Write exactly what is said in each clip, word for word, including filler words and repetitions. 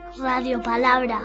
Radio Palabra.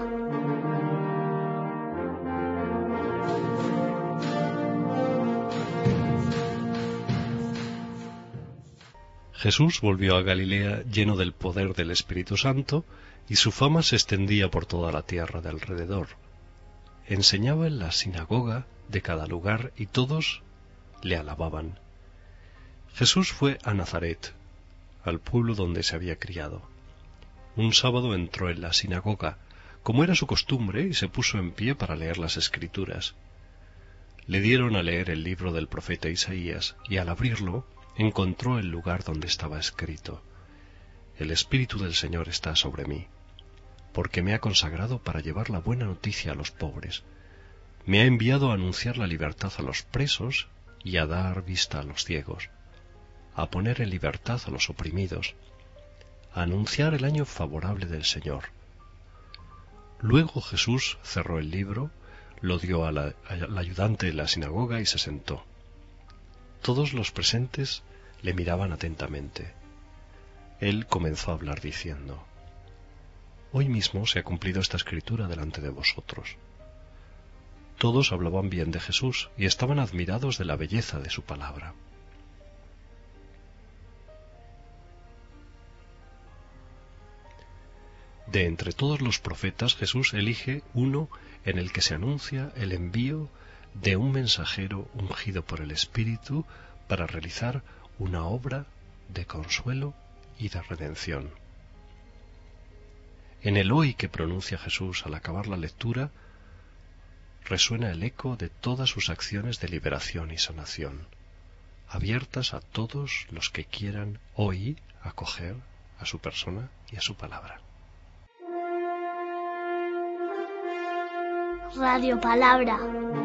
Jesús volvió a Galilea lleno del poder del Espíritu Santo, y su fama se extendía por toda la tierra de alrededor. Enseñaba en la sinagoga de cada lugar y todos le alababan. Jesús fue a Nazaret, al pueblo donde se había criado. Un sábado entró en la sinagoga, como era su costumbre, y se puso en pie para leer las Escrituras. Le dieron a leer el libro del profeta Isaías, y al abrirlo encontró el lugar donde estaba escrito: El Espíritu del Señor está sobre mí, porque me ha consagrado para llevar la buena noticia a los pobres. Me ha enviado a anunciar la libertad a los presos y a dar vista a los ciegos, a poner en libertad a los oprimidos, a anunciar el año favorable del Señor. Luego Jesús cerró el libro, lo dio a la, al ayudante de la sinagoga y se sentó. Todos los presentes le miraban atentamente. Él comenzó a hablar diciendo: Hoy mismo se ha cumplido esta escritura delante de vosotros. Todos hablaban bien de Jesús y estaban admirados de la belleza de su palabra. De entre todos los profetas, Jesús elige uno en el que se anuncia el envío de un mensajero ungido por el Espíritu para realizar una obra de consuelo y de redención. En el hoy que pronuncia Jesús al acabar la lectura, resuena el eco de todas sus acciones de liberación y sanación, abiertas a todos los que quieran hoy acoger a su persona y a su palabra. Radio Palabra.